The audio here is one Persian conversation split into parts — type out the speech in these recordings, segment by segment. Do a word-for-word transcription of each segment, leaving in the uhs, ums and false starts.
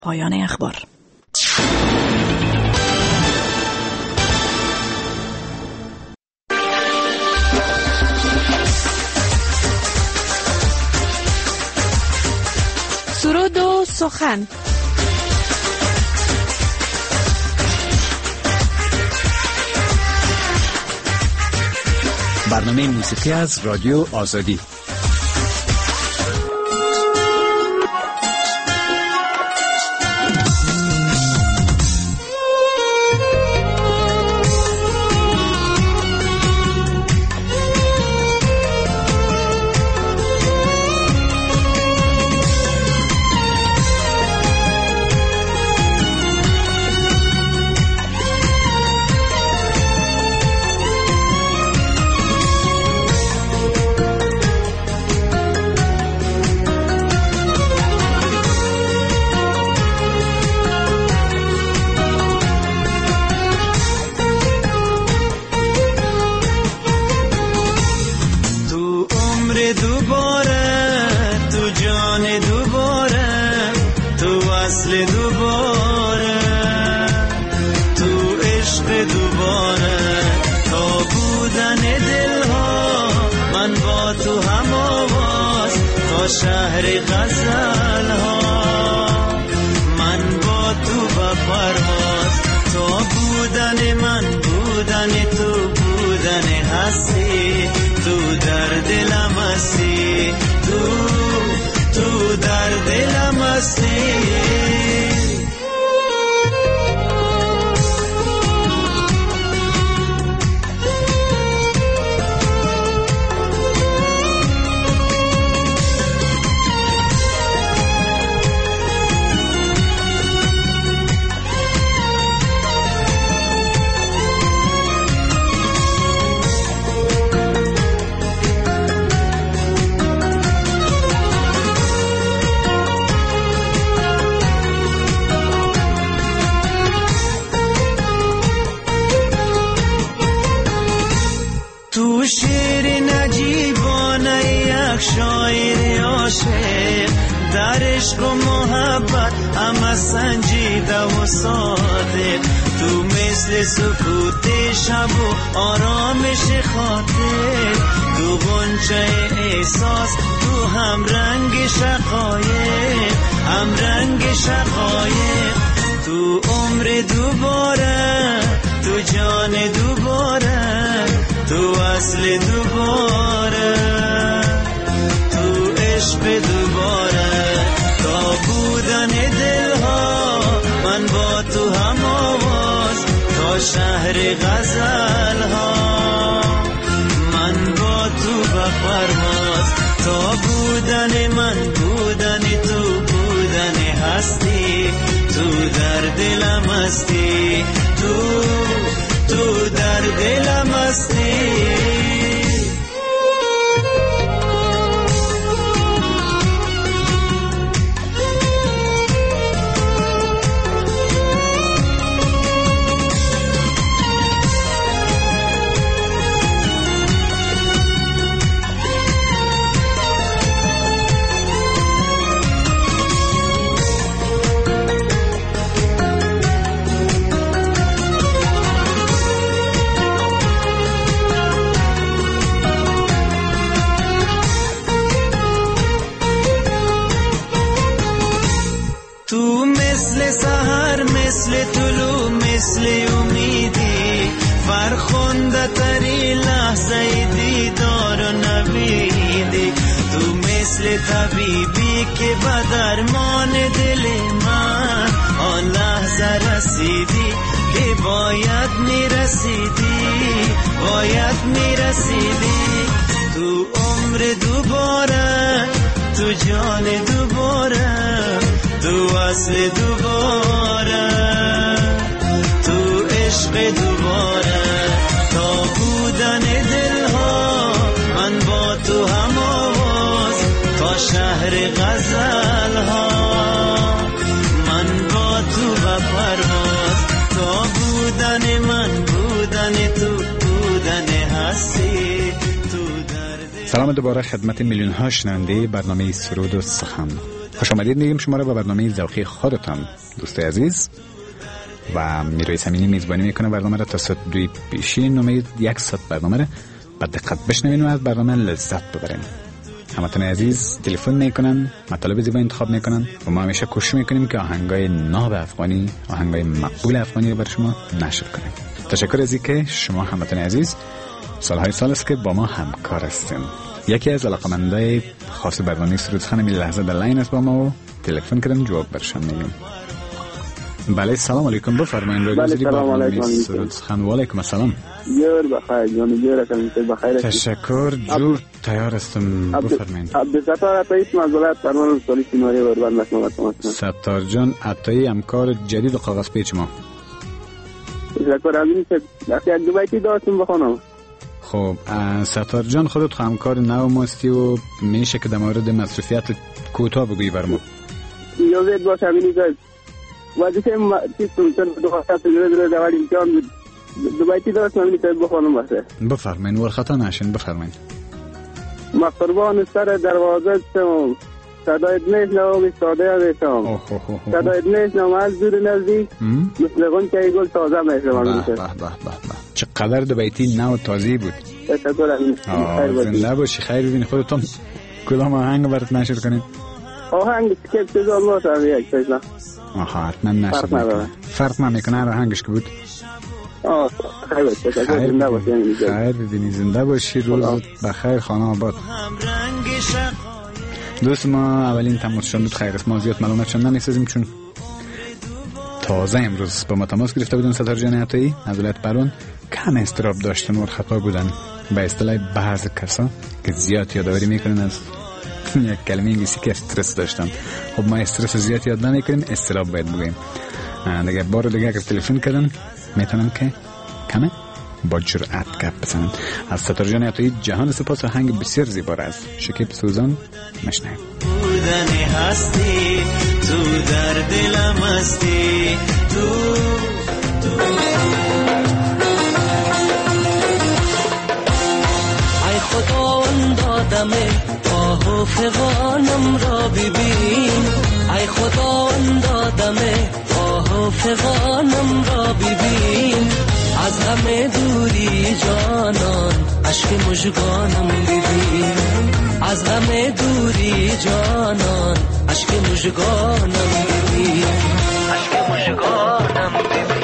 پایان اخبار. سرود و سخن. برنامه موسیقی از رادیو آزادی. شهر غزل ها من با تو با پرواز، تو بودن من بودن تو بودن هستی، تو در دلم هستی، تو تو در دلم هستی. تو شعر نجیبانه یک شاعر عاشق، در عشق و محبت همه سنجیده و صادق، تو مثل سکوت شب و آرامش خاطر، تو غنچه احساس، تو هم رنگ شقایق، هم رنگ شقایق، تو عمر دوباره، تو جان دوباره، تو اصل دوباره، تو عشق دوباره، تا بودن دلها من با تو هم آواز، تا شهر غزل ها من با تو به پرواز، تا بودن من بودن تو بودن هستی، تو در دلم هستی، تو تو در دلم هستی. تو مثل سحر، مثل طلوع، مثل امیدی، فرخنده تری لحظه دیدار و نویدی، تو مثل طبیبی که به درمان دل من آن لحظه رسیدی که باید میرسیدی، باید میرسیدی، تو عمر دوباره، تو جان دوباره، تو اصل دوباره، تو عشق دوباره، تا بودن دلها من با تو هم آواز، تا شهر غزل ها من با تو به پرواز، تا بودن من بودن تو بودن هستی، تو در دل. سلام دوباره خدمت میلیون ها شنونده برنامه سرود و سخن. خوش آمدید میگیم شما را به برنامه ذوقی خودتان دوست عزیز و میروی سمینی میزبانی میکنه برنامه را تا ساعت دوی پیشین. امید یک ساعت برنامه را با دقت بشنوین و از برنامه لذت ببرین. همتون عزیز تلفن میکنن، مطالب زیبا انتخاب میکنن و ما همیشه کوشش میکنیم که آهنگای ناب افغانی، آهنگای مقبول افغانی رو بر شما نشر کنیم. تشکر از اینکه شما همتون عزیز سالهای سال است که با ما همکار هستین. یکی از علاقمندای خاص برنامه سرودخان این لحظه در لاین است با ما و تلفن کردن جواب برشان میگیم. بله سلام علیکم، بفرمایید. بله سلام علیکم سرودخان. و علیکم السلام. جور بخیر جان، جور کنید بخیر. تشکر، جور تیار هستم، بفرمایید. عبدالستار عطایی از ولایت فرمان سالی سینواری وربند مشمول. ستار جان عطایی همکار جدید کاغذ پیچ ما. تشکر. همین که وقتی دو بیتی داشتم بخونم. خب ستار جان خودت همکار نو ماستی و میشه که در مورد مصرفیت کوتاه بگویی برام. یوزید باشه همینی که وظیفه چیز سلطان دو خواهد سجره در دوال امتحان دو بیتی داشتم همینی که بخونم باشه. بفرمین ورخطا نشین، بفرمین. مقربان سر دروازه شم صدایت نیست نوامی ساده میشم، صدایت نیست نوام از دور نزدیک مثل غنچه گل تازه میشم. به به به به، چقدر دو بیتی نو تازه بود. تشکر. زنده باشی، خیر ببینی. خودتون کدام آهنگ برات نشر کنید؟ آهنگ سکیپ چیزان باشه یک سیزن. آها حتما نشر کنید. فرق نمیکنه آهنگش که بود. آه خیر باشی، زنده باشی. خیر ببینی، زنده باشی، روزت بخیر، خانه آباد. دوست ما اولین تماس شدن بود خیر است، ما زیاد معلوماتشان نمیسازیم چون تازه امروز با ما تماس گرفته بودن. ستار جان عطایی از ولایت پروان کم استراب داشتن و خطا بودن به اصطلاح بعض کسا که زیاد یادآوری میکنن از یک کلمه انگلیسی که استرس داشتن. خب ما استرس زیاد یاد نمیکنیم، استراب باید بگیم. دیگه بار دیگه اگر تلفن کردن میتونن که کمه با جرأت گپ بزنن. از ستار جان عطایی جهان سپاس. آهنگ بسیار زیبا از شکیب سوزان مشنویم. بودن هستی تو در دلم هستی تو تو ای خداوند آدم آه و فغانم را ببین، ای خداوند آدم آه و فغانم را ببین، از همه دوری جانان عشق مژگانم ببین، از همه دوری جانان عشق مژگانم ببین، عشق مژگانم ببین.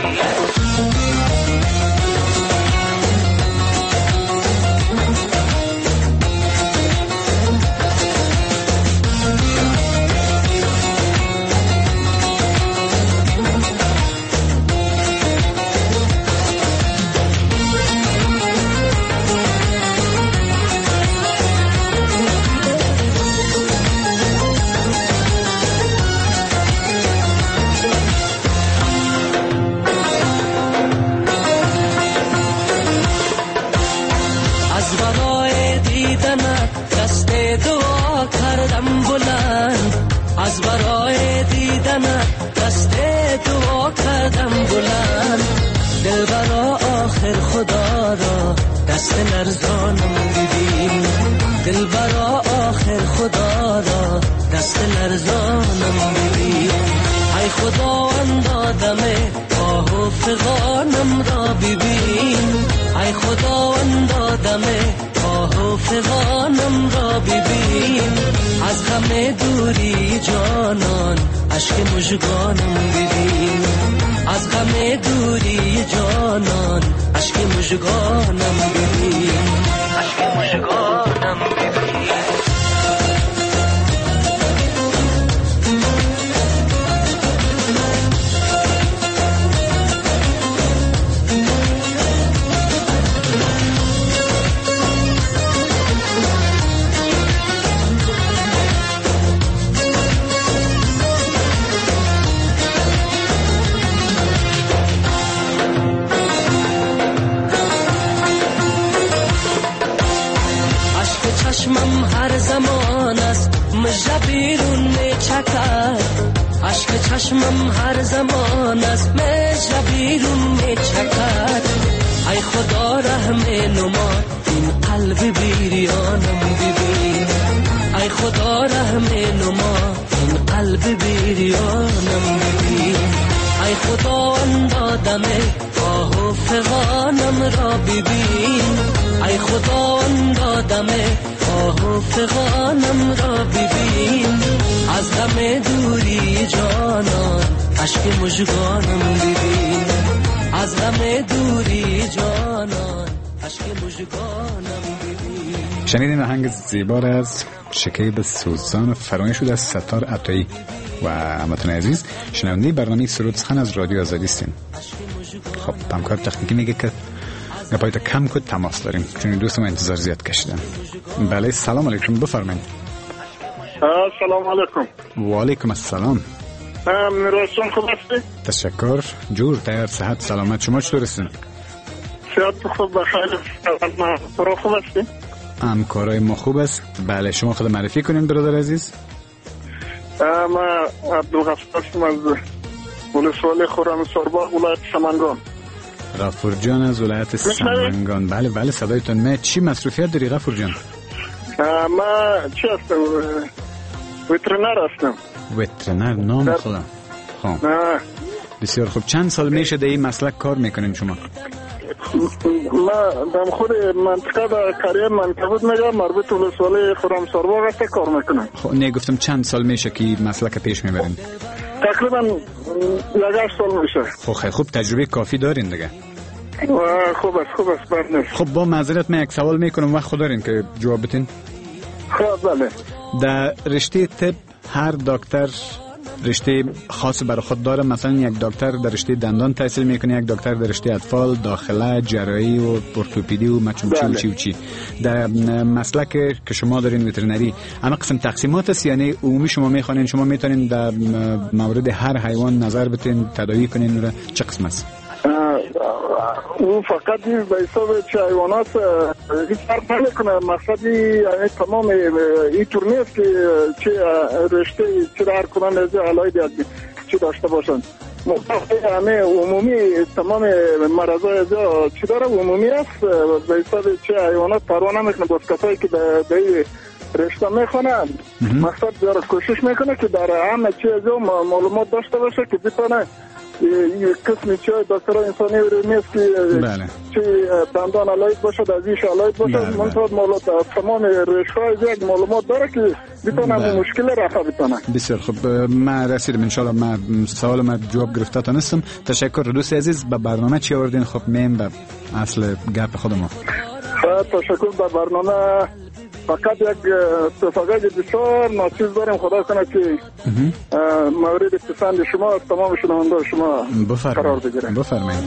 از برای دیدنت دست دعا کردم بلند، دل برا آخر خدا را دست لرزانم ببین، دل برا آخر خدا را دست لرزانم ببین، ای خداوند آدم آه و فغانم را ببین، ای خداوند آدم آه و فغانم را ببین، از همه دوری جانان عشق مژگانم ببین، از همه دوری جانان عشق مژگانم ببین، عشق مژگانم ببین. چشمم هر زمان است مژه بیرون میچکد، عشق چشمم هر زمان است مژه بیرون میچکد، ای خدا رحم نما این قلب بیریانم ببین، ای خدا رحم نما این قلب بیریانم ببین ای خدا اندادم آه و فغانم را ببین ای خدا اندادم آه و فغانم را ببین از غم دوری جانان عشق مژگانم ببین از غم دوری جانان عشق مژگانم ببین. شنیدین آهنگ زیبا از شکیب سوزان فرانی شده از ستار عطایی و همتون عزیز شنونده برنامه سرود سخن از رادیو آزادی هستین. خب همکار تکنیکی میگه که گپایت کم کد تماس داریم چون دوستم انتظار زیاد کشیدن. بله سلام علیکم بفرمایید. سلام علیکم. و علیکم السلام. میرسون خوب هستی؟ تشکر جور تیار صحت سلامت شما چطور هستین؟ صحت خوب بخیر تو خوب هستی؟ همکارای ما خوب است. بله شما خود معرفی کنین برادر عزیز. ما عبدالغفور هستم از ولسوالی خرمسارباغ ولایت سمنگان. غفور جان از ولایت سمنگان. بله بله صدایتون میاد. چی مصروفیت داری غفور جان؟ ما چی هستم؟ وترنر هستم. وترنر نام خدا. خب بسیار خوب. چند سال میشه در این مسلک کار میکنین شما؟ ما در خود منطقه در کاریم منطقه میگم مربوط ولسوالی خرمسارباغ است کار میکنم. خب نگفتم چند سال میشه که مسلک پیش میبرین؟ تقریبا یک هشت سال میشه. خب خیلی خوب تجربه کافی دارین دیگه. خوب است خوب است برنش. خب با معذرت من یک سوال میکنم وقت خود دارین که جواب بتین؟ خب بله. در رشته طب هر دکتر رشته خاص برای خود داره. مثلا یک دکتر در رشته دندان تحصیل میکنه، یک دکتر در رشته اطفال، داخله، جراحی و ارتوپدی و مچم چی و چی و چی. در مسلک که شما دارین وترنری اما قسم تقسیمات است یعنی عمومی شما میخوانین شما میتونین در مورد هر حیوان نظر بتین تداوی کنین و چه قسم است؟ او فقط به حساب چه حیوانات هیچ فرق نمیکنه. مقصدی یعنی تمام این طور نیست که چه رشته چه در کنن از علایه چی داشته باشند. همه عمومی تمام مرضای از چی داره عمومی است. به حساب چه حیوانات پروا نمیکنه. باز کسایی که به رشته میخونن مقصد داره کوشش میکنه که در همه چی از معلومات داشته باشه که بتونه یه قسمی چه دکتر انسانی نیست که چه دندان علایت باشه دزیش علایت باشه منطقه مولات تمام رشته یک معلومات داره که بتونه مشکل رفع بتونه. بسیار خوب ما رسیدم انشالله. ما سوال ما جواب گرفته تانستم. تشکر دوست عزیز. به برنامه چی آوردین؟ خب میم به اصل گپ خودمون. تشکر. به برنامه فقط یک اتفاقات بسیار ناچیز داریم. خدا کنه که مورد پسند شما از تمام شنونده شما قرار بگیره. بفرمایید.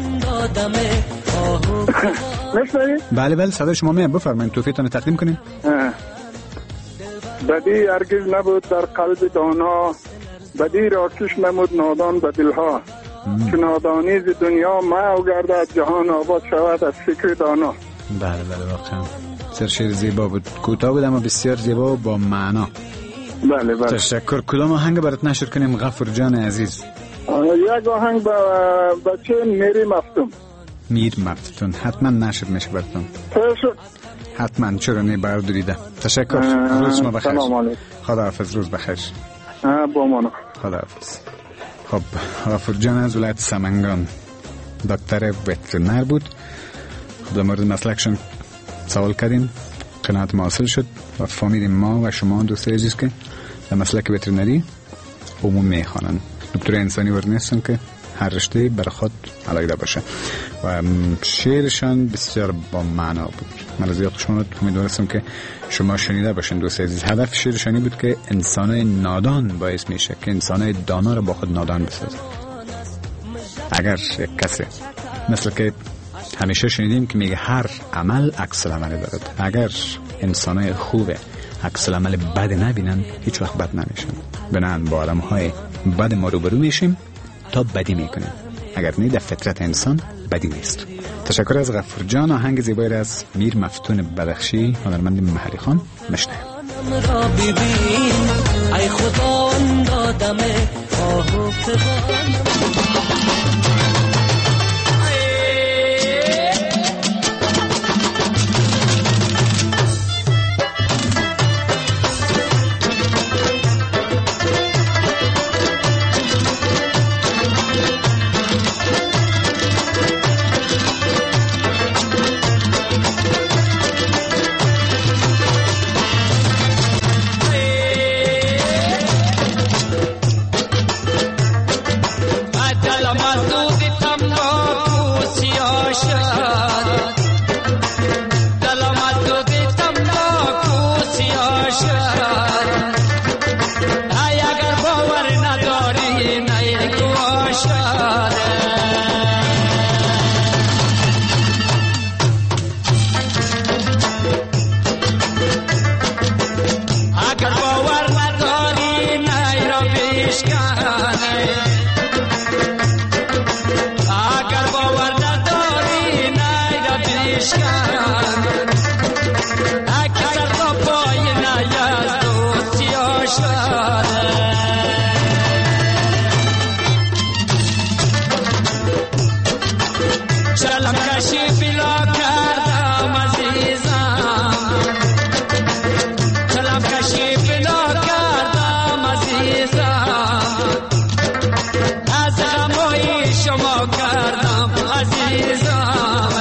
نشنید؟ بله بله صدای شما میاد. بفرمایید توفیقتون تقدیم کنین. بدی هرگز نبود در قلب دانا، بدی را کش نمود نادان به دلها. که نادانی ز دنیا محو گردد جهان آباد شود از فکر دانا. بله بله واقعا سر شعر زیبا بود. کوتاه بود اما بسیار زیبا و با معنا. بله بله تشکر. کدام آهنگ برات نشر کنیم غفور جان عزیز؟ یک آهنگ با بچه میری مفتون. میر مفتون حتما نشر میشه براتون. تشکر. حتما چرا نه برداریده. تشکر. روز شما بخیر. سلام علیکم. خداحافظ. روز بخیر. با مانا. خداحافظ. خب غفور جان از ولایت سمنگان دکتر وترنر بود. خب در مورد مسلکشون سوال کردیم، قناعت ما حاصل شد و فهمیدیم ما و شما دوست عزیز که در مسلک وترنری عموم میخوانن. دکتر انسانی ورد نیستن که هر رشته برای خود علاقه باشه و شعرشان بسیار با معنا بود. من از یاد شما امیدوارم که شما شنیده باشین دوست عزیز. هدف شعرشانی بود که انسانای نادان باعث میشه که انسانای دانا رو با خود نادان بسازه. اگر یک کسی مثل که همیشه شنیدیم که میگه هر عمل عکس العمل دارد، اگر انسانای خوب عکس العمل بد نبینن هیچ وقت بد نمیشن. بنان با آدم‌های بد ما روبرو میشیم تا بدی میکنیم. اگر نه در فطرت انسان بدی نیست. تشکر از غفور جان. آهنگ زیبایی از میر مفتون بدخشی هنرمند محلی خان مشنویم. ای خدا اندادمه آه و فغان. دلم از دود تنباکو سیاه شد دلم از دود تنباکو سیاه شد ای اگر باور نداری نیگواه شد اگر باور نداری نی را بشکنه اگر باور نداری نی را بشکنه اکثر تا پای نی از دو سیاه شده چلم کشی بلا کردم عزیزم چلم کشی بلا کردم عزیزم از غمای شما کردم عزیزم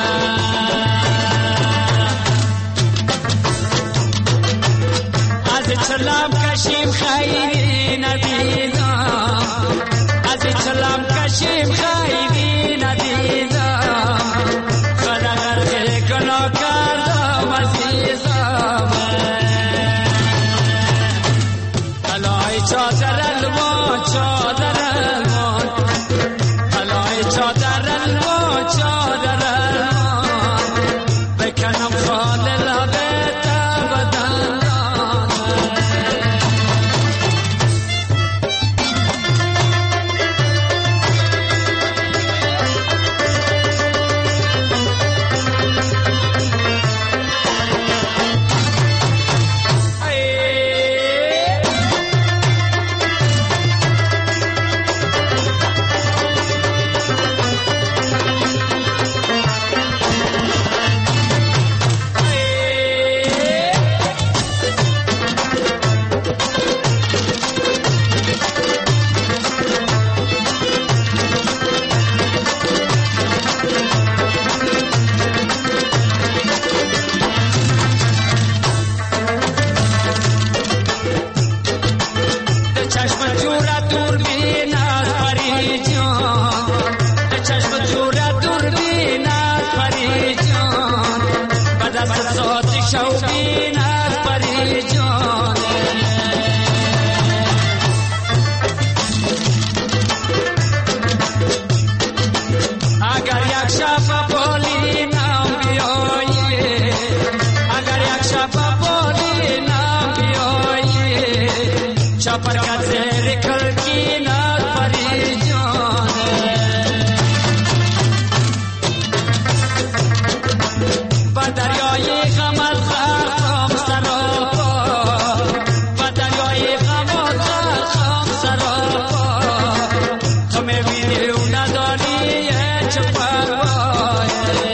از چلم کشیم خیلی ندیدم از چلم کشیم خیلی ندیدم خدا غرق گناه کردم عزیزم الای چادر الما چادر الما الای چادر الما چادر الما بکنم خال لبت بدن چشم جورا دوربین از پری جان چشم جورا دوربین از پری جان بعد از ساعتی شوبین از پری جان اگر یک شب بالی نام بیایی اگر یک شب بالی نام بیایی چاپر کا زیر کلکی نال پری جان با دریای غم از خم سراپا با دریای غم از خم سراپا تو میبینی او نداری چه پروای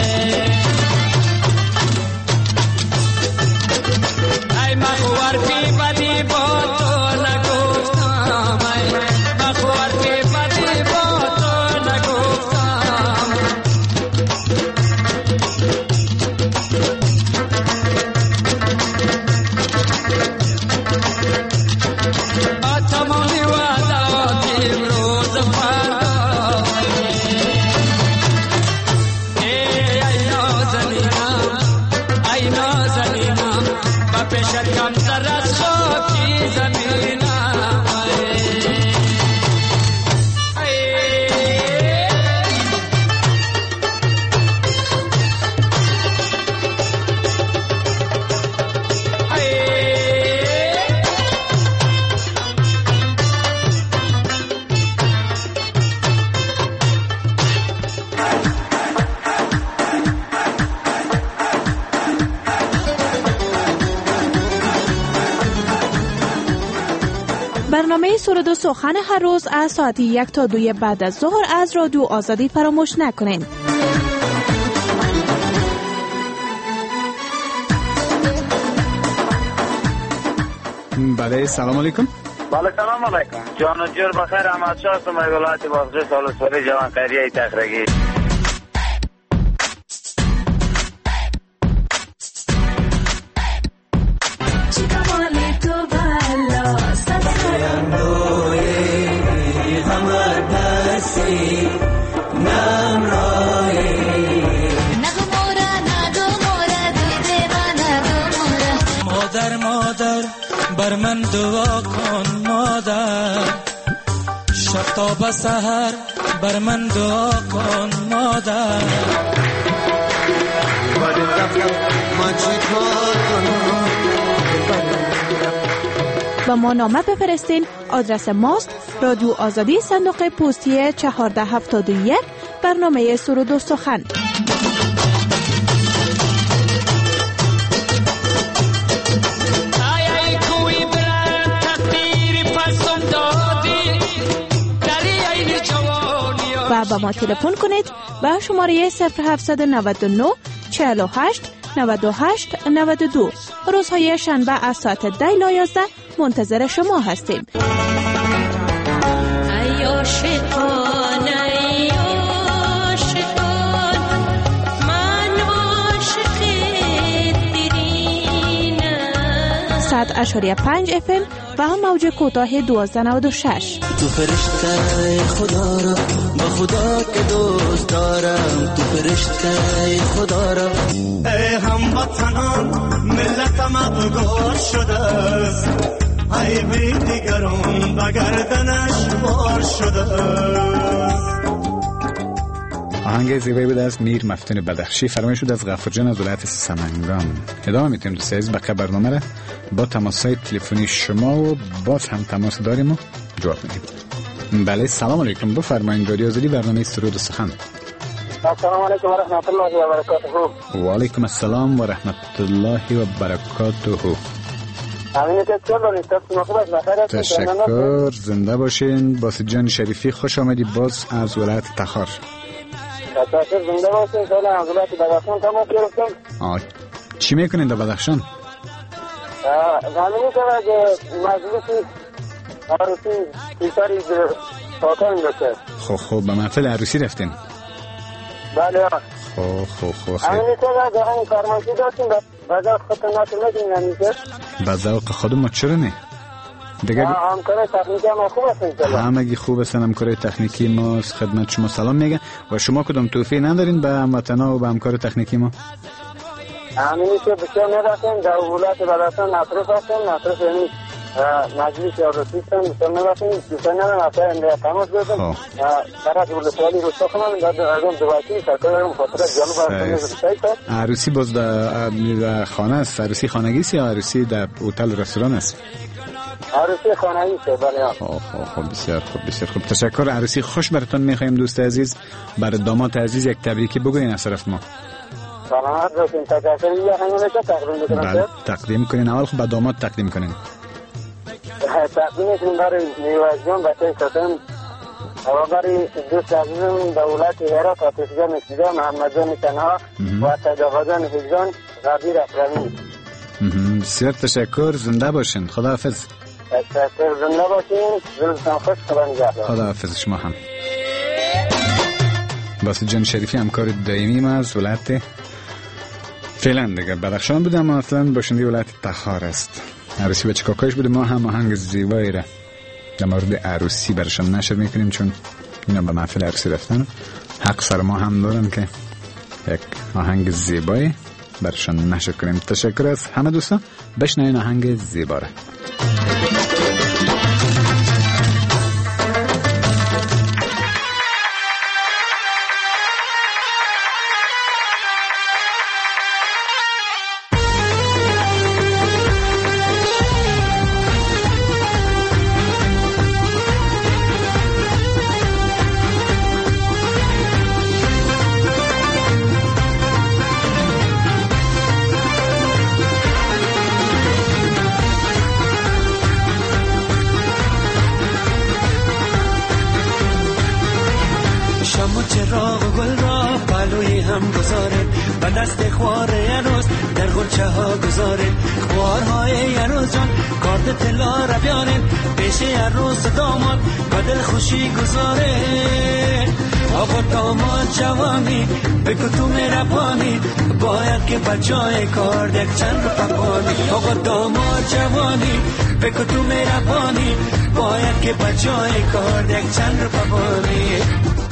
ای مخوار پی بدی با تو نگفتم ای مخوار پی بدی با تو نگفتم با تمامی وعدات امروز فردا ای ای نازنینم ای نازنینم با پیشت کم تر از خاکی زمینم برنامه سرود و سخن هر روز از ساعت یک تا دوی بعد از ظهر از رادیو آزادی فراموش نکنین. بله سلام علیکم. بله سلام علیکم. جان و جور بخیر. احمد شاه هستم از ولایت بازغیس ولسوالی جوان خیریه تخرگی. همه دست رایی نم رایی مادر مادر بر من دعا کن مادر شب تا به سحر بر من دعا کن مادر با ما نامه بفرستین. آدرس ماست رادیو آزادی، صندوق پستی چهارده هفتاد و یک، برنامه سرود و سخن. و با ما تلفن کنید به شماره صفر هفت نه نه چهل و هشت نود و هشت نود و دو. روزهای شنبه از ساعت ده تا یازده منتظر شما هستیم. ای عاشقان ای عاشقان من عاشق دیرینم. صد اشاریه پنج اف ام و هم موج کوتاه دوازده نود و شش. تو فرشته خدا را با خدا که دوست دارم، تو فرشته خدا را. ای هموطنان ملتم ابگار شده است، ای بی دیگران بگردنش بار شده است. آهنگ زیبایی بود از میر مفتون بدخشی، فرمایش شد از غفور جان از ولایت سمنگان. ادامه میتونیم دوست عزیز بقیه برنامه را با تماس‌های تلفنی شما و باز هم تماس داریم و جواب میدیم. بله سلام علیکم، بفرمایید رادیو آزادی برنامه سرود و سخن. السلام علیکم و رحمت الله و برکاته. و علیکم السلام و رحمت الله و برکاته. تشکر، زنده باشین. باسط جان شریفی خوش آمدی باز از ولایت تخار. تشکر، زنده باشین. سال از ولایت بدخشان تماس گرفتم. چی میکنین در بدخشان؟ زمینی که مجلسی عروسی پیساری ساکن داشته. خب خب به محفل عروسی رفتین؟ بله. خب خب خب خیلی. همینی که همین فرمایشی داشتیم به ذوق خودتون نتونستیم نمیشه؟ به ذوق خود ما چرا نه؟ دیگه همکار تکنیکی ما خوب هستن. همگی خوب هستن، همکار تکنیکی ما خدمت شما سلام میگن. و شما کدام توفیق ندارین به هموطنا و به همکار تکنیکی ما؟ همینی که بسیار نداشتیم در ولایت بدخشان نصرف هستیم، نصرف یعنی مجلس عروسی هستیم، بسیار نداشتیم، بسیار ندارم اصلا انده تماس بردیم برای دولتوالی روستا کنم در ازم دوایتی سرکارم خاطر جانو برسونی. عروسی باز در خانه است؟ عروسی خانگی است یا عروسی در هتل رستوران است؟ عروسی خانگی است. بله. خب خب بسیار خوب بسیار خوب، تشکر. عروسی خوش براتون میخوایم دوست عزیز. برای داماد عزیز یک تبریکی بگوین از طرف ما. سلامت باشین. تشکر. یه هنگامه تقدیم کنم. بله تقدیم کنین. اول خب به داماد تقدیم کنین. تقدیم کنیم برای نیوز جان بچه ساتن و برای دوست عزیزم دولت هرات آتش جان نشیده محمد جان تنها و تجاوز جان حجان غبیر اکرمی. بسیار تشکر، زنده باشین. خداحافظ. تشکر، زنده باشین. روزتان خوش. خدا نگهدار. خداحافظ شما هم. باسط جان شریفی همکار دائمی ما از ولایت فعلا دیگه بدخشان بوده، اما اصلا باشنده ولایت تخار است. عروسی بچه کاکایش بوده. ما هم آهنگ زیبایی را در مورد عروسی برشان نشر میکنیم، چون اینا به محفل عروسی رفتن. حق سر ما هم دارن که یک آهنگ زیبایی برشان نشر کنیم. تشکر از همه دوستان. بشنوین آهنگ زیبا را. چراغ و گل را پلوی هم گذاره، و دست خوار یروز در غنچه ها گذاره. خوارهای یروز جان کارد طلا را بیاره، پیش یروز داماد و دل خوشی گذاره. آقا داماد جوانی بگو تو مهربانی، باید که بچای کارد یک چند رو پپانی. آقا داماد جوانی بگو تو مهربانی، باید که بچای کارد یک چند رو پپانی.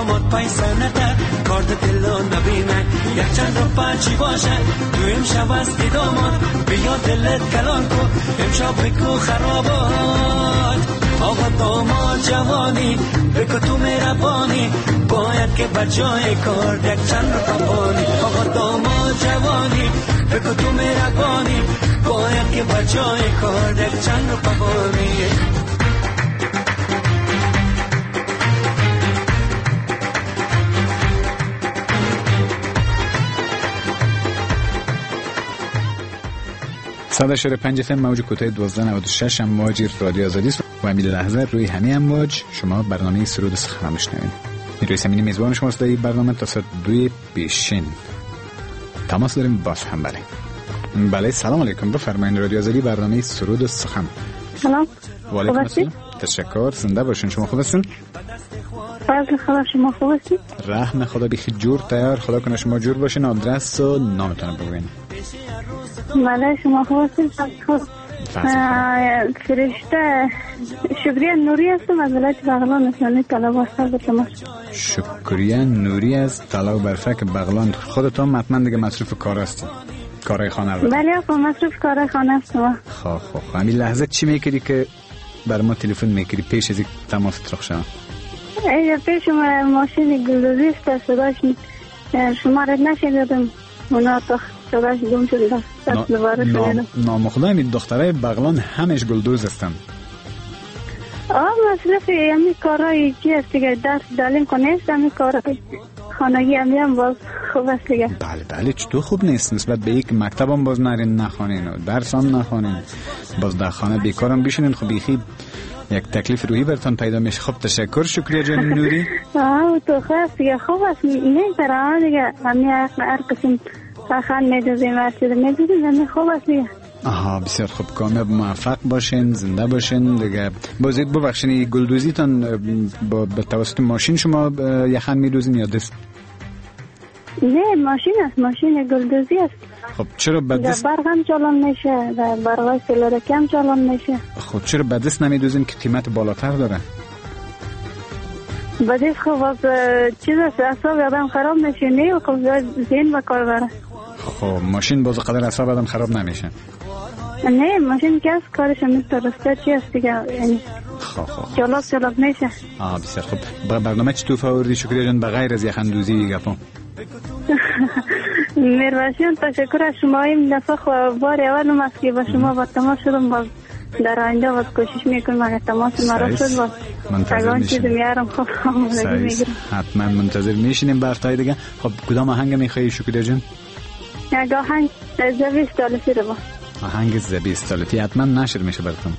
داماد پیسه نده کارت دلان نبینه یک چند رو پنچی باشه تو امشب استی داماد بیا دلت کلان کن امشب بکو خرابات آقا داماد جوانی بکو تو مهربانی باید که بجای کار یک چند رو پاپانی آقا داماد جوانی بکو تو مهربانی باید که بجای کار یک چند رو پاپانی صد و شش پنج اف ام موج کوتاه دوازده نود و شش امواج رادیو آزادی است و همین لحظه روی همه امواج شما برنامه سرود سخن میشنوید. نیروی زمینی میزبان شماست در این برنامه تا ساعت دو پیشین. تماس داریم باز هم. بله بله سلام علیکم، بفرمایید. رادیو آزادی برنامه سرود سخن. سلام. و علیکم السلام. تشکر. زنده باشین. شما خوب هستین؟ بله خدا، شما خوب هستید؟ رحم خدا بخیر جور تیار. خدا کنه شما جور باشین. آدرس و نامتون بگوین. بله شما خوب هستید؟ خوب. فرشته شکریه نوری هستم از ولایت بغلان نشانه طلب هستم. تماس. شکریه نوری از طلب برفک بغلان. خودتون حتما دیگه مصروف کار هستی؟ کارهای خانه رو؟ بله خب مصروف کارهای خانه هستم. خب خب همین لحظه چی میکردی که بر ما تلفن میکردی پیش از این تماس ترخ شد؟ ایجا پیش ما ماشین گلدوزی است، صداش شما رد نشیدم اونا تا صداش گم شده است. نام خدا همین دختره بغلان همش گلدوز هستن. آه مصرف همین کارهای چی است دیگه، درس دالیم کنه است همین کارهای خانگی همی هم باز خوب است دیگه. بله بله چطور خوب نیست؟ نسبت به یک مکتب هم باز نرین نخوانین و درس هم نخوانین باز در خانه بیکارم بشینین. خب بیخی یک تکلیف روحی برتان پیدا میشه. خب تشکر شکریه جان نوری. آه تو خواست دیگه خوب است نمیتره دیگه همی هر قسم سخن میدوزیم ورسیده میدوزیم همی خوب است دیگه. آها بسیار خوب، کامیاب موفق باشین، زنده باشین دیگه. بازید ببخشین گلدوزی تان با به توسط ماشین شما یخن میدوزین یا دست؟ نه ماشین است، ماشین گلدوزی است. خب چرا به دست برق هم چالان میشه، برقای سلارکی هم چالان میشه. خب چرا به دست نمیدوزین که قیمت بالاتر داره؟ به دست خب از چیز است اصاب آدم خراب میشه نه و خب ذهن به کار بره. خب ماشین باز قدر اصاب آدم خراب نمیشه؟ نه ماشین که از کارش هم درسته چی است دیگه، یعنی خب خب چالاب چالاب میشه. آه بسیار خوب. برنامه چطور فوردی شکریه جان بغیر از یخندوزی گپم؟ مروشیان تشکر از شما. این دفعه خب بار اولم است که با شما با تماس شدم، باز در آینده باز کوشش میکنم اگر تماس مرا شد باز منتظر میشیم. میارم خب میگیرم. حتما منتظر میشینیم برتای دیگه. خب کدام آهنگ میخوایی شکریه جان؟ یک آهنگ زبی استالفی رو با آهنگ زبی استالفی حتما نشر میشه براتون.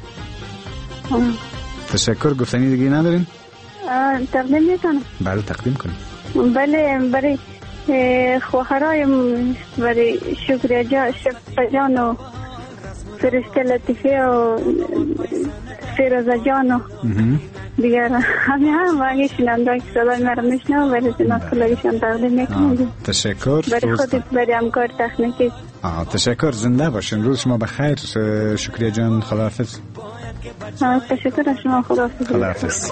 تشکر. گفتنی دیگه ندارین؟ تقدیم میکنم. بله تقدیم کنیم. بله برای خواهرای برای شکریه جان شفقه جان و فرشته لطیفه و فیروزه جان و دیگر همه هم واقعی شننده که صدای مرا میشنم برای جناب کلاگیشان تقدیم میکنم. تشکر. برای خودت برای همکار تکنیکی. آه تشکر. زنده باشین. روز شما بخیر. شکریه جان. خداحافظ. تشکر از شما. خداحافظ. خداحافظ.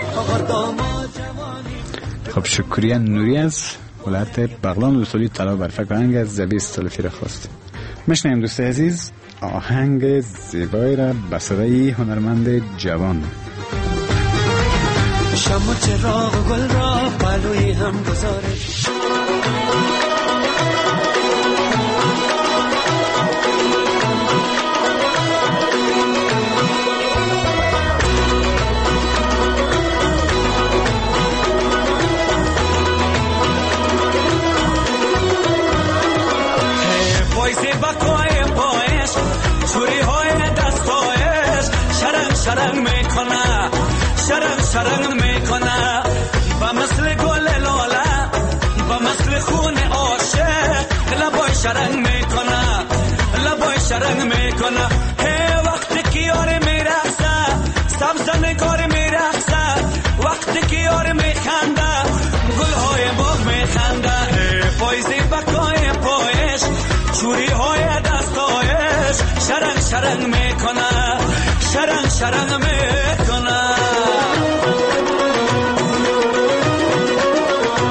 خب شکریه نوری از ولایت بغلان دوستالی طلب برفک آهنگ از زبی استالفی را خواست. میشنویم دوست عزیز آهنگ زیبایی را به صدای هنرمند جوان. شمع چراغ گل را پلوی هم گذاره شرنگ میکنه شرنگ شرنگ میکنه با مثل گل لاله با مثل خون عاشق لبای شرنگ میکنه لبای شرنگ میکنه هی وقتی که یار میرقصه سبز نگار میرقصه وقتی که یار میخنده گلهای باغ میخنده هی پایزی بکای پایش چوری های دستایش شرنگ شرنگ میکنه شرنگ شرنگ میکنه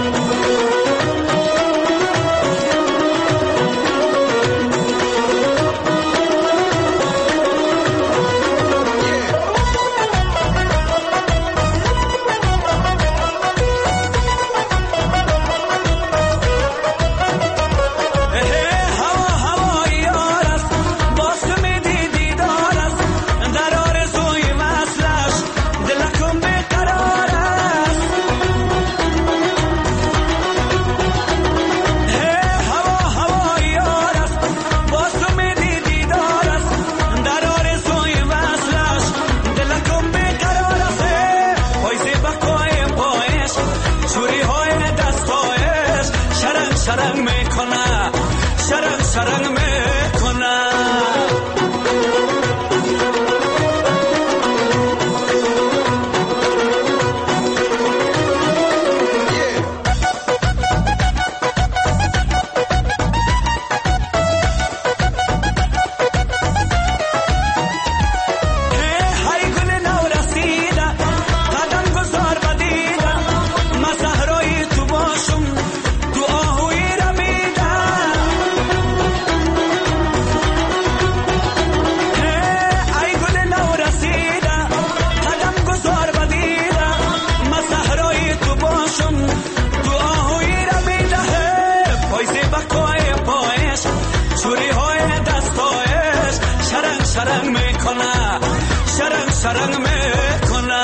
شرنگ میکنه شرنگ شرنگ میکنه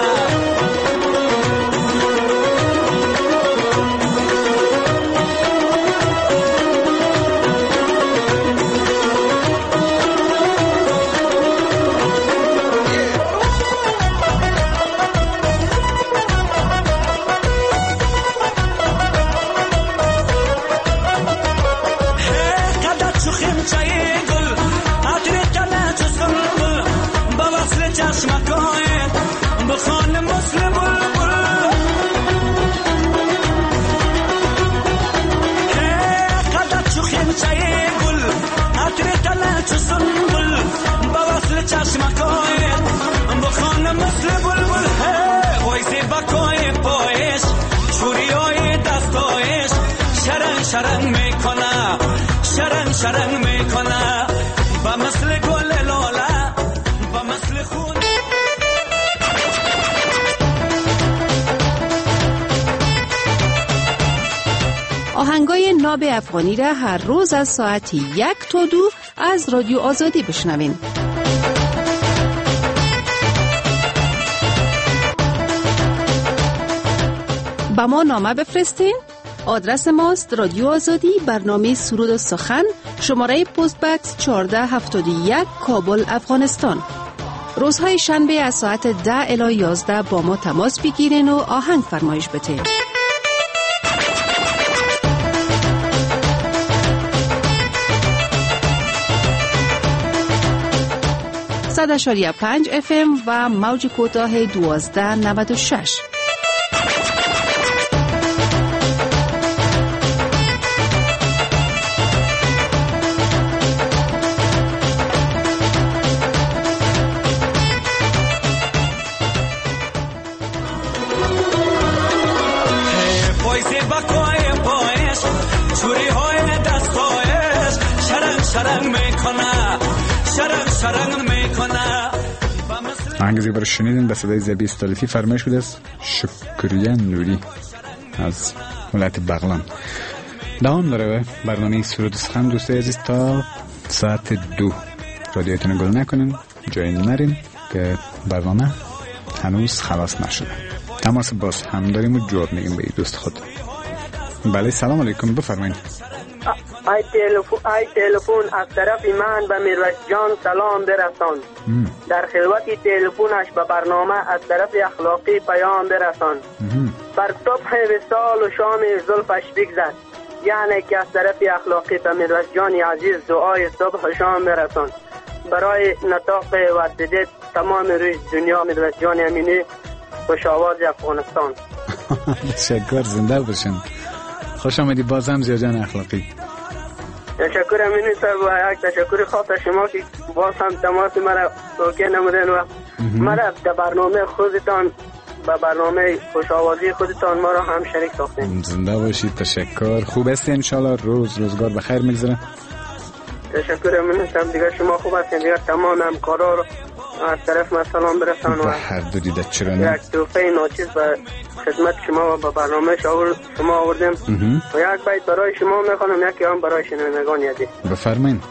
شرنگ میکنه شرنگ شرنگ میکنه با مثل گل لاله با مثل خون. آهنگای ناب افغانی را هر روز از ساعت یک تا دو از رادیو آزادی بشنوین. با ما نامه بفرستین. آدرس ماست رادیو آزادی، برنامه سرود و سخن، شماره پست بکس چهارده هفتاد و یک، کابل، افغانستان. روزهای شنبه از ساعت ده الی یازده با ما تماس بگیرین و آهنگ فرمایش بتین. صد و پنج اف ام و موج کوتاه دوازده نود و شش. آهنگ برای شنیدین به صدای زبی استالیفی فرمایش شده است. شکریه نوری از ولایت بغلان. دوام داره برنامه سرود و سخن دوستای عزیز تا ساعت دو. رادیوتون گل نکنین، جایی نرین که برنامه هنوز خلاص نشده. تماس باز هم داریم و جواب میگیم به دوست خود. بله سلام علیکم، بفرمایید. ای تلفن ای تلفن از طرف من به میرویس جان سلام برسان. ام. در خلوت تلفنش به برنامه از طرف اخلاقی پیام برسان. ام. بر صبح وصال و شام زلفش بگذر، یعنی که از طرف اخلاقی به میرویس جان عزیز دعای صبح و شام برسان. برای نطاق و تدید تمام روی دنیا میرویس جان امینی خوش آواز افغانستان. تشکر، زنده باشین. خوش آمدی بازم زیا جان اخلاقی. تشکر امینی صاحب و یک تشکر خاص شما که باز هم تماس مرا اوکی نمودین و مرا در برنامه خودتان به برنامه خوش‌آوازی خودتان ما را هم شریک ساختین. زنده باشید. تشکر. خوب هستی انشالله؟ روز روزگار بخیر میگذره؟ تشکر امینی صاحب. دیگه شما خوب هستین؟ دیگه تمام همکارا رو از طرف ما سلام برسان و هر دو دیده چرا نه یک توفه ناچیز به خدمت شما و به برنامه شما آوردیم و یک بیت برای شما میخوانم، یکی هم برای شنوندگان یادی. بفرمایید.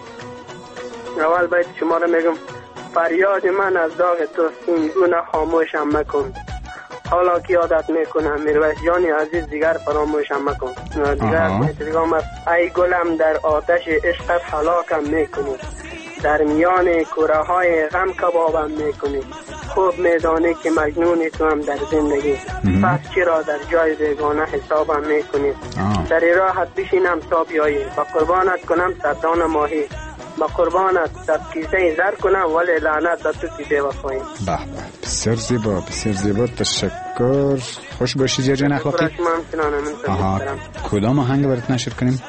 اول بیت شما رو میگم: فریاد من از داغ تو این گونه خاموشم مکن، حالا که عادت میکنم میرویس جان عزیز دیگر فراموشم مکن. دیگر بیت دیگه آمد: ای گلم در آتش عشقت هلاکم میکنی، در میان کوره های غم کبابم میکنی، خوب میدانی که مجنون تو هم در زندگی، پس چرا در جای بیگانه حسابم میکنی؟ در راحت بشینم تا بیایی، با قربانت کنم صدان ماهی، با قربانت صد کیسه زر کنم ولی لعنت به تو که بی وفایی. به به، بسیار زیبا بسیار زیبا. تشکر. خوش باشید یا جان اخلاقی. آها، کدام آهنگ برات نشر کنیم؟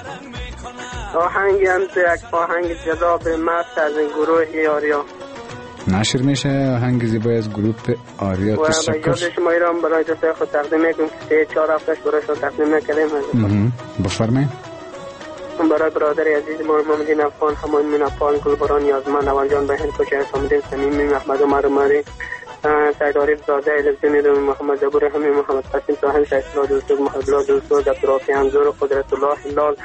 آهنگی هم تو یک آهنگ جذاب مست از گروه آریا نشر میشه. آهنگ زیبای از گروه آریا. تشکر. و به شما ایران برای دوستای خود تقدیم میکنم که سه چهار هفتهش برای شما تقدیم نکردیم. بفرمایید. برای برادر عزیز ما محمدین افغان، همان من افغان، گلبران یازمان، نوانجان بهن کوچه حسامدین سمیمی، محمد عمر عمری، سید عارف زاده، الفزمی رومی، محمد زبور حمی، محمد قاسم صاحب، شایستلا دوستو، محمد الله دوستو، عبدالرافی انزور، قدرت الله هلال،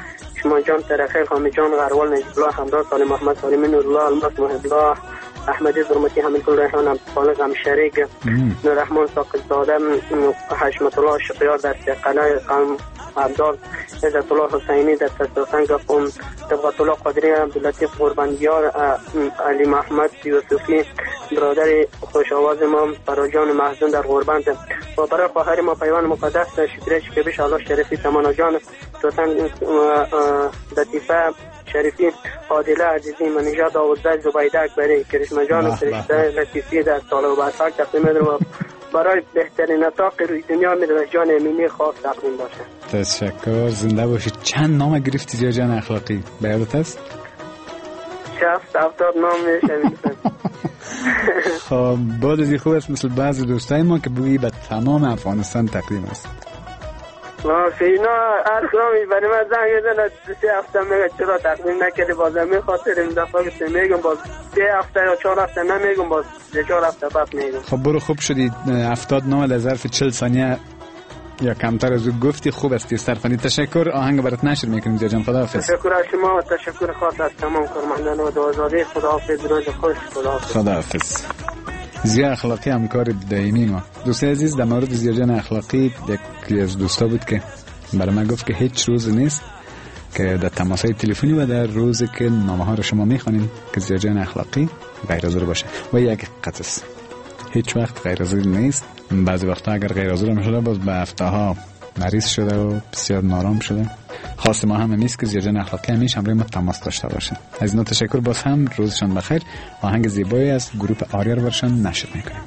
شما جان ترخی خامی جان غروال نجیب الله همراه سالم محمد سالم نورالله الماس محب الله احمدی درمتی حمیدگل ریحان خالق هم شریک نور رحمان ساقط زاده حشمت الله شقیار در سقنای قوم عبدال عزت الله حسینی در تسوسنگ قوم طبقت الله قادری عبداللطیف قربانیار علی محمد یوسفی برادر خوش آواز ما فراجان محزون در غربند و برای خواهر ما پیوان مقدس شکریه شکبیش الله شریفی تمانا جان سوسنگ لطیفه شریفی عادله عزیزی منیژاد داوودزای زبیده اکبری کرشمه جان فرشته لطیفی در سال و برساک تقدیم می‌دارم برای بهترین اتاق روی دنیا می‌دارم جان امینی خاص تقدیم باشه. تشکر، زنده باشید. چند نام گرفتی جای جان اخلاقی به یادت است؟ شصت هفتاد نام میشم. خب بعد از این خوب است مثل بعضی دوستای ما که بویی به تمام افغانستان تقدیم است. ما فینا هر کامی برای من زنگ بزنه سه هفته میگه چرا تقدیم نکردی باز همین خاطر این دفعه که میگم باز سه هفته یا چهار هفته نمیگم باز سه چهار هفته بعد میگم. خب برو خوب شدی. هفتاد نام در ظرف چهل ثانیه یا کمتر از او گفتی. خوب است سرفنی. تشکر. آهنگ برات نشر میکنیم جان. خداحافظ. تشکر از شما و تشکر خاص از تمام کارمندان و آزادی. خداحافظ. روز خوش. خداحافظ. خداحافظ. زیا اخلاقی همکار دائمی ما. دوست عزیز در مورد زیا جان اخلاقی یکی از دوستا بود که برای من گفت که هیچ روز نیست که در تماسهای تلفنی و در روزی که نامه ها رو شما میخوانید که زیا جان اخلاقی غیر حاضر باشه و یک حقیقت است. هیچ وقت غیر حاضر نیست. بعضی وقتا اگر غیر حاضر میشه باز به هفته ها مریض شده و بسیار نارام شده. خواست ما هم نیست که زیا جان اخلاقی همیشه همراه ما تماس داشته باشه. از اینا تشکر. باز هم روزشان بخیر. آهنگ زیبایی از گروه آریا رو برشان نشر میکنیم.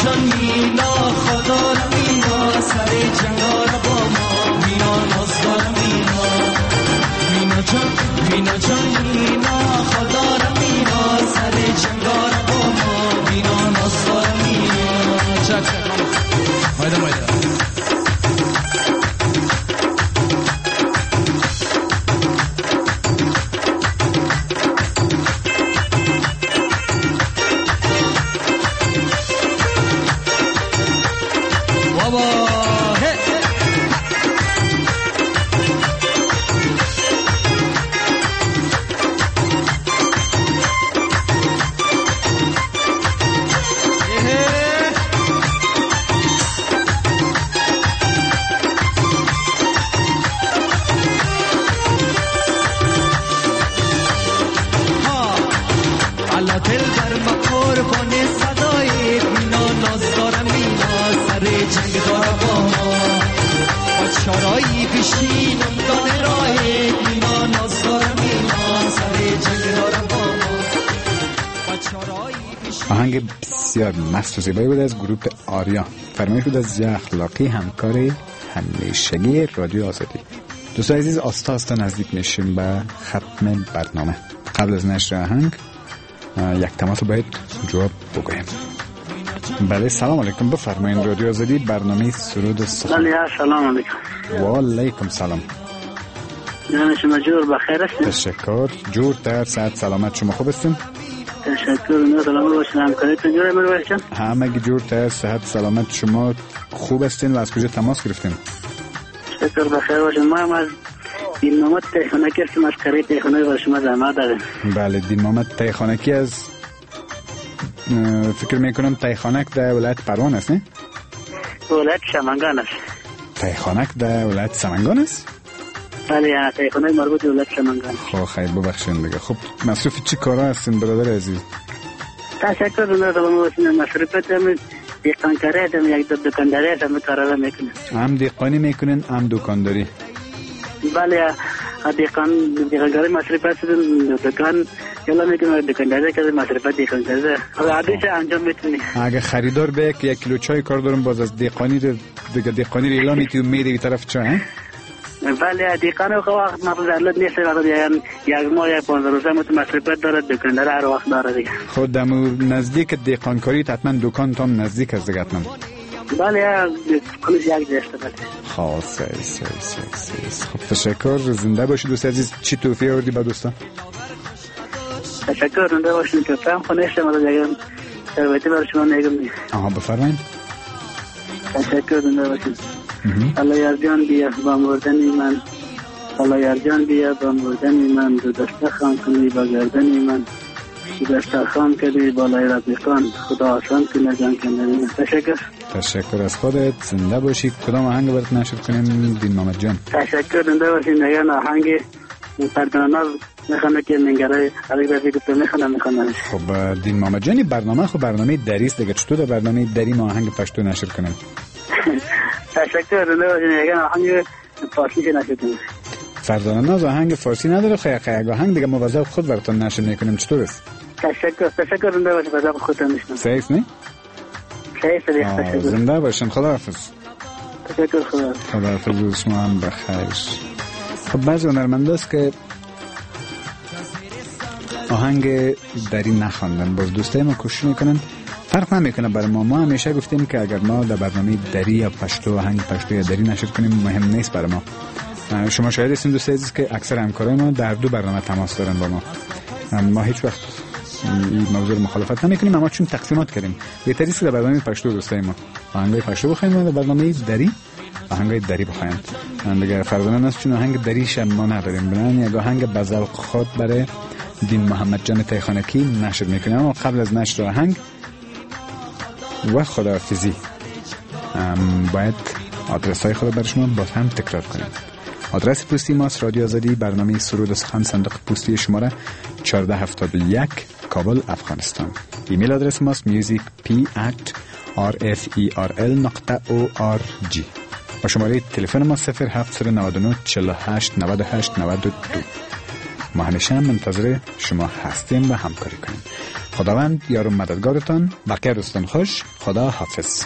جان مینا خدا را مینا سر جنگار با ما مینا نازدار مینا مینا جان مینا جان مینا خدا را مینا سر جنگار با ما مینا نازدار مینا چک چک مایده مایده آهنگ بسیار مست و زیبایی بود از گروه آریا، فرمایش بود از یه اخلاقی همکار همیشگی رادیو آزادی. دوستان عزیز آستا آستا نزدیک میشیم به ختم برنامه. قبل از نشر آهنگ یک تماس باید جواب بگویم. بله سلام علیکم، بفرمایید رادیو آزادی برنامه سرود سخن. بله سلام علیکم. و علیکم سلام. جان شما جور بخیر هستید؟ تشکر. جور در صحت سلامت شما خوب هستین؟ تشکر. نه سلام باشین. همکاریتون جوره میرویس جان؟ همگی جور در صحت سلامت شما خوب هستین و از کجا تماس گرفتین؟ تشکر بخیر باشین. ما هم از دین محمد تیخانکی هستیم، از قریه تیخانکی برای شما زحمت داریم. بله دین محمد تیخانکی از فکر میکنم تیخانک در ولایت پروان است نه؟ ولایت سمنگان است. تیخانک در ولایت سمنگان است؟ بله تیخانک مربوط به ولایت سمنگان. خب خیلی ببخشید دیگه. خب مصروف چی کارا هستین برادر عزیز؟ تشکر. نه سلام باشین. مصروفیت هم دکانداری هستم، یک دو دکانداری هستم کارا میکنم. هم دکانی میکنین هم دکانداری؟ بله دکان دکانداری مصرفات دکان یلا میکنم، دکانداری که مصرفات دکانداری عادیش انجام میتونی. اگه خریدار به یک یک کیلو چای کار دارم باز از دکانی دیگه دکانی ریلا میتونی میری به طرف چای. بله دکان خو وقت مفضلت نیست، وقت یعنی یک ماه یا پانزده روزه مت مصرفات داره، دکاندار هر وقت داره دیگه. خود دم نزدیک دکانکاری حتما دکان تام نزدیک از دیگه حتما. بله کلش یک جست بله. خب سی سی سی سی. خب تشکر. زنده باشید دوست عزیز. چی توفیق آوردی با دوستان؟ تشکر. زنده باشید. که فهم خونشم از دیگه ثروتی برای شما میگم. آها بفرمایید. تشکر. زنده باشید. الله یارجان بیا با مردن من، الله یارجان بیا با مردن من، دو دسته خام کنی با گردن من، دو دسته خام کنی بالای رفیقان، خدا آسان کنه جان کندن. تشکر. تشکر از خودت. زنده باشی. کدام آهنگ برات نشر کنیم دین محمد جان؟ تشکر. زنده باشی. نگاه آهنگ پرداناز میخوانه که منگره علی رفیق تو میخوانه میخوانه. خب دین محمد جانی برنامه خب برنامه دری است دیگه، چطور در برنامه دری ما آهنگ پشتو نشر کنیم؟ تشکر. زنده باشی. نگاه آهنگ فارسی نشر کنیم. فرداناز آهنگ فارسی نداره، خیلی خیلی آهنگ دیگه موظف خود براتون نشر میکنیم. چطور است؟ تشکر. تشکر. زنده باشی. فضا خودتون میشنم. سیف نه؟ سیف. زنده باشین. خداحافظ. تشکر. خدا خداحافظ. شما هم بخیر. خب بعضی هنرمنده است که آهنگ دری نخواندن، باز دوستای ما کوشش میکنن. فرق نمیکنه برای ما. ما همیشه گفتیم که اگر ما در برنامه دری یا پشتو آهنگ پشتو یا دری نشر کنیم مهم نیست برای ما. شما شاید هستین دوستای عزیز که اکثر همکارای ما در دو برنامه تماس دارن با ما. ما هیچ وقت این موضوع مخالفت نمیکنیم، اما چون تقسیمات کردیم بهتری است در برنامه پشتو دوستای ما آهنگای پشتو بخوایم و در برنامه دری آهنگای دری بخوایم. دیگه فردانان است چون آهنگ دریش ما نداریم، بنابراین یک آهنگ بذوق خود برای دین محمد جان تیخانکی نشر میکنیم. اما قبل از نشر آهنگ و خداحافظی باید آدرس های خود برای شما باز هم تکرار کنیم. آدرس پستی ماست رادیو آزادی، برنامه سرود سخن، صندوق پستی شماره چهارده هفتاد و یک، کابل، افغانستان. ایمیل آدرس ماست music p at rferl نقطه org و شماره تلفن ما صفر هفت نه نه چهل و هشت نود و هشت نود و دو. ما همیشه هم منتظر شما هستیم و همکاری کنیم. خداوند یار و مددگارتان. بقیه روزتان خوش. خدا حافظ.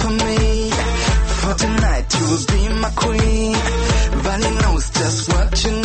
Tonight you will be my queen. Valley knows just what you